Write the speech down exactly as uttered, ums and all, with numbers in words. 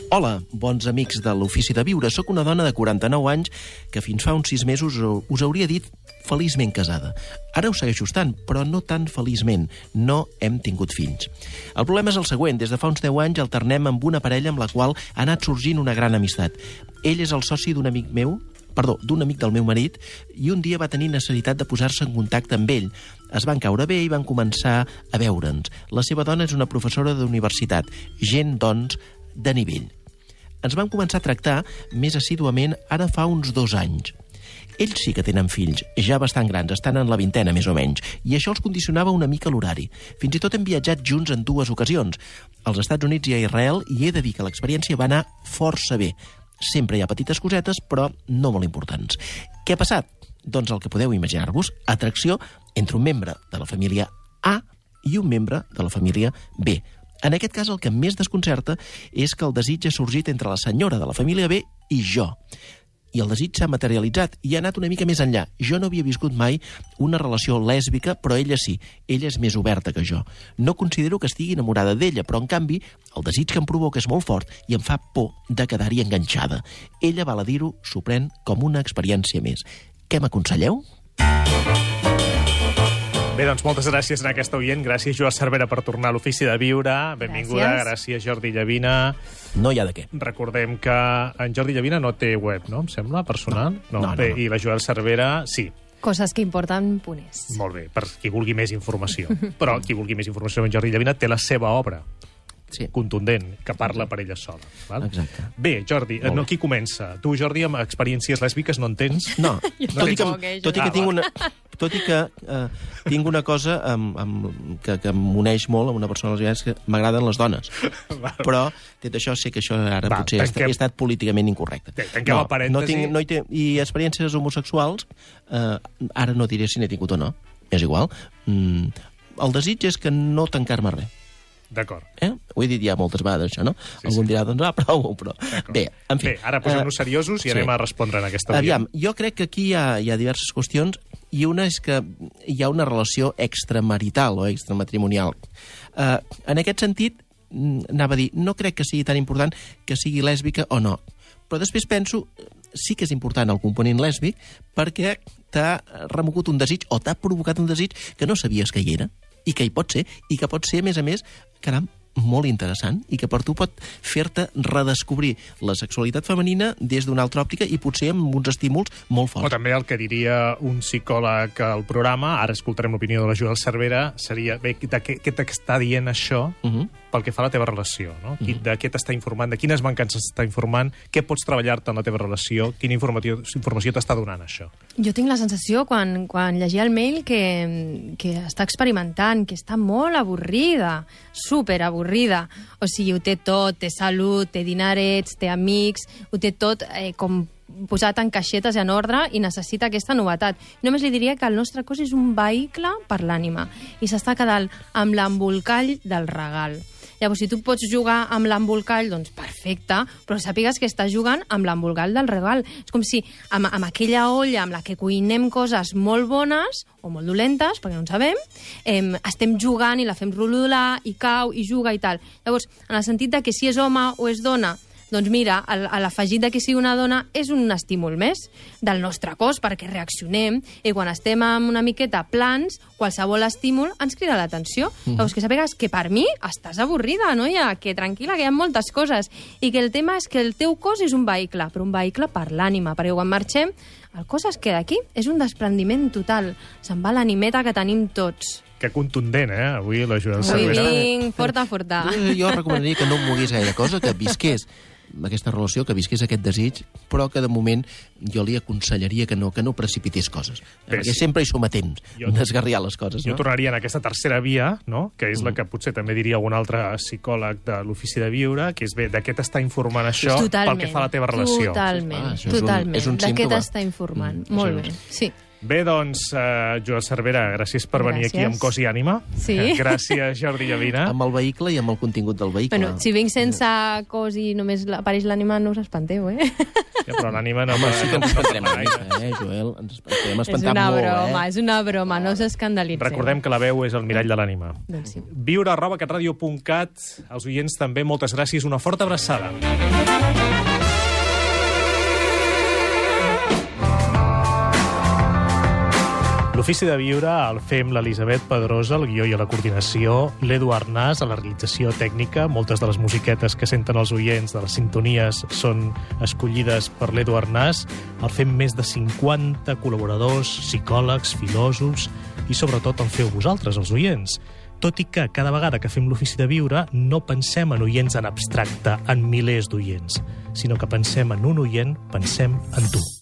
Hola, bons amics de l'Ofici de Viure. Soc una dona de quaranta-nou anys que fins fa uns sis mesos us hauria dit feliçment casada. Ara ho segueixo estant, però no tan feliçment. No hem tingut fills. El problema és el següent. Des de fa uns deu anys alternem amb una parella amb la qual ha anat sorgint una gran amistat. Ell és el soci d'un amic meu, perdó, d'un amic del meu marit, i un dia va tenir necessitat de posar-se en contacte amb ell. Es van caure bé i van començar a veure'ns. La seva dona és una professora d'universitat. Gent, doncs, de nivell. Ens vam començar a tractar més assíduament ara fa uns dos anys. Ells sí que tenen fills, ja bastant grans, estan en la vintena més o menys, i això els condicionava una mica l'horari. Fins i tot hem viatjat junts en dues ocasions, als Estats Units i a Israel, i he de dir que l'experiència va anar força bé. Sempre hi ha petites cosetes, però no molt importants. Què ha passat? Doncs el que podeu imaginar-vos, atracció entre un membre de la família A i un membre de la família B. En aquest cas, el que més desconcerta és que el desig ha sorgit entre la senyora de la família B i jo. I el desig s'ha materialitzat i ha anat una mica més enllà. Jo no havia viscut mai una relació lèsbica, però ella sí. Ella és més oberta que jo. No considero que estigui enamorada d'ella, però, en canvi, el desig que em provoca és molt fort i em fa por de quedar-hi enganxada. Ella, val a dir-ho, s'ho pren com una experiència més. Què m'aconselleu? Bé, doncs moltes gràcies a aquesta oient. Gràcies, Joan Cervera, per tornar a l'Ofici de Viure. Benvinguda. Gràcies, gràcies Jordi Llavina. No hi ha de què. Recordem que en Jordi Llavina no té web, no? Em sembla, personal? No, no, no, Bé, no. I la Joan Cervera, sí. Coses que importen, puners. Molt bé, per qui vulgui més informació. Però qui vulgui més informació en Jordi Llavina té la seva obra. Sí. Contundent, que parla per ella sola. Val? Exacte. Bé, Jordi, no, qui comença? Tu, Jordi, amb experiències lèsbiques no en tens? No, Jo tot, i que, tampoc, eh, jo tot i que Ah, tinc una, tot i que uh, tinc una cosa amb, amb, que, que m'uneix molt amb una persona lesbiana, és que m'agraden les dones. Però, dit això, sé que això ara Va, potser tanquem... he estat políticament incorrecte. Té, tanquem no, el parèntesi. No tinc, no hi té, I experiències homosexuals, uh, ara no diré si n'he tingut o no, és igual. Mm, el desig és que no tancar-me res. D'acord. Eh? Ho he dit ja moltes vegades, això, no? Sí, Algun sí. dirà, doncs, ah, prou, però... Bé, en fi. Bé, ara posem-nos eh, seriosos i sí. anem a respondre en aquesta Aviam, jo crec que aquí hi ha, hi ha diverses qüestions, i una és que hi ha una relació extramarital o extramatrimonial. Uh, en aquest sentit, anava a dir, no crec que sigui tan important que sigui lèsbica o no. Però després penso, sí que és important el component lèsbic perquè t'ha remogut un desig o t'ha provocat un desig que no sabies que hi era i que hi pot ser, i que pot ser, a més a més, caram, molt interessant, i que per tu pot fer-te redescobrir la sexualitat femenina des d'una altra òptica i potser amb uns estímuls molt O forts. també el que diria un psicòleg al programa, ara escoltarem l'opinió de la Joan Cervera, seria, bé, de què, què t'està dient això Uh -huh. pel que fa a la teva relació, no? Uh -huh. De què t'està informant, de quines mancances t'està informant, què pots treballar-te en la teva relació, quina informació, informació t'està donant això? Jo tinc la sensació, quan, quan llegia el mail, que, que està experimentant, que està molt avorrida, super avorrida. O sigui, ho té tot, té salut, té dinarets, té amics, ho té tot eh, com posat en caixetes i en ordre, i necessita aquesta novetat. Només li diria que el nostre cos és un vehicle per l'ànima i s'està quedant amb l'embolcall del regal. Llavors, si tu pots jugar amb l'embolcall, doncs perfecte, però sàpigues que estàs jugant amb l'embolcall del regal. És com si amb, amb aquella olla amb la que cuinem coses molt bones o molt dolentes, perquè no en sabem, eh, estem jugant i la fem rodolar i cau i juga i tal. Llavors, en el sentit de que si és home o és dona, doncs mira, l'afegit de que sigui una dona és un estímul més del nostre cos perquè reaccionem, i quan estem amb una miqueta plans, qualsevol estímul ens crida l'atenció. Mm. Llavors, que sàpigues que per mi estàs avorrida, noia, que tranquil·la, que hi ha moltes coses, i que el tema és que el teu cos és un vehicle, però un vehicle per l'ànima, perquè quan marxem, el cos es queda aquí, és un desprendiment total, se'n va l'animeta que tenim tots. Que contundent, eh, avui la Joan Avui Cervera. vinc forta, forta. Jo, jo recomanaria que no em mogués gaire cosa, que visqués aquesta relació, que visqués aquest desig, però que de moment jo li aconsellaria que no, que no precipités coses. Bé, perquè sí. sempre hi som a temps Jo- d'esgarriar les coses, Jo no? tornaria en aquesta tercera via, no? Que és la que potser també diria algun altre psicòleg de l'Ofici de Viure, que és, bé, de què t'està informant això Totalment, pel que fa a la teva relació. Totalment, Ah, això és un- totalment. és un De què símptoma. t'està informant? Mm, Molt això bé, és. sí. Bé, doncs, uh, Joan Cervera, gràcies per venir Gràcies. aquí amb cos i ànima. Sí. Eh, Gràcies, Jordi Llavina. Amb el vehicle i amb el contingut del vehicle. Bueno, si vinc sense cos i només apareix l'ànima, no us espanteu, eh? Ja, però l'ànima no... Home, sí que ens espantarem una gaire. mica, eh, Joel? Ens estem És espantant una molt, broma, eh? és una broma, no s'escandalitzeu. Recordem que la veu és el mirall de l'ànima. Doncs sí. Viure arroba catradio punt cat. Els oients també, moltes gràcies. Una forta abraçada. L'Ofici de Viure el fem l'Elisabet Pedrosa, el guió i a la coordinació, l'Eduard Nas a la realització tècnica. Moltes de les musiquetes que senten els oients de les sintonies són escollides per l'Eduard Nas. El fem més de cinquanta col·laboradors, psicòlegs, filòsofs i sobretot el feu vosaltres, els oients. Tot i que cada vegada que fem l'Ofici de Viure no pensem en oients en abstracte, en milers d'oients, sinó que pensem en un oient, pensem en tu.